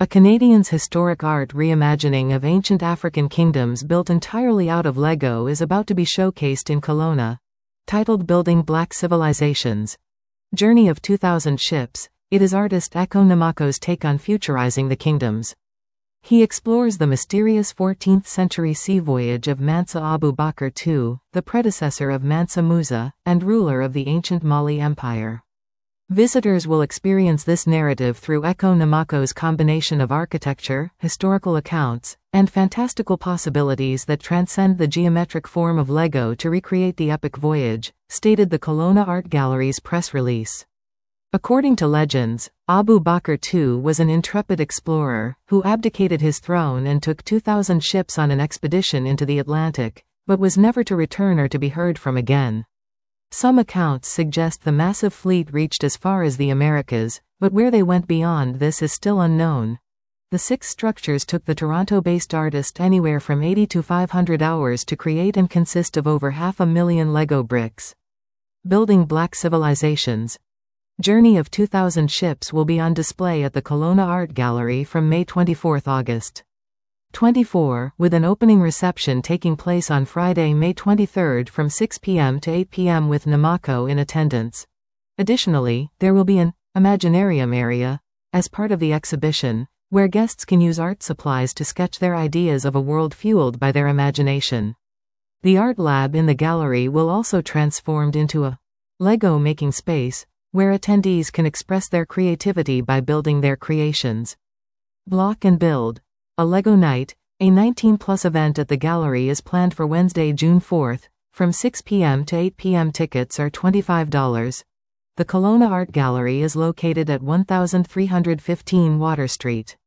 A Canadian's historic art reimagining of ancient African kingdoms built entirely out of Lego is about to be showcased in Kelowna. Titled Building Black Civilizations. Journey of 2000 Ships, it is artist Eko Namako's take on futurizing the kingdoms. He explores the mysterious 14th-century sea voyage of Mansa Abu Bakr II, the predecessor of Mansa Musa, and ruler of the ancient Mali Empire. Visitors will experience this narrative through Eko Namako's combination of architecture, historical accounts, and fantastical possibilities that transcend the geometric form of Lego to recreate the epic voyage, stated the Kelowna Art Gallery's press release. According to legends, Abu Bakr II was an intrepid explorer, who abdicated his throne and took 2,000 ships on an expedition into the Atlantic, but was never to return or to be heard from again. Some accounts suggest the massive fleet reached as far as the Americas, but where they went beyond this is still unknown. The 6 structures took the Toronto-based artist anywhere from 80 to 500 hours to create and consist of over 500,000 Lego bricks. Building Black Civilizations. Journey of 2000 Ships will be on display at the Kelowna Art Gallery from May 24, August 24, with an opening reception taking place on Friday, May 23 from 6 p.m. to 8 p.m. with Namako in attendance. Additionally, there will be an Imaginarium area, as part of the exhibition, where guests can use art supplies to sketch their ideas of a world fueled by their imagination. The art lab in the gallery will also transformed into a Lego making space, where attendees can express their creativity by building their creations. Block and Build. A Lego Night, a 19+ event at the gallery is planned for Wednesday, June 4, from 6 p.m. to 8 p.m. Tickets are $25. The Kelowna Art Gallery is located at 1315 Water Street.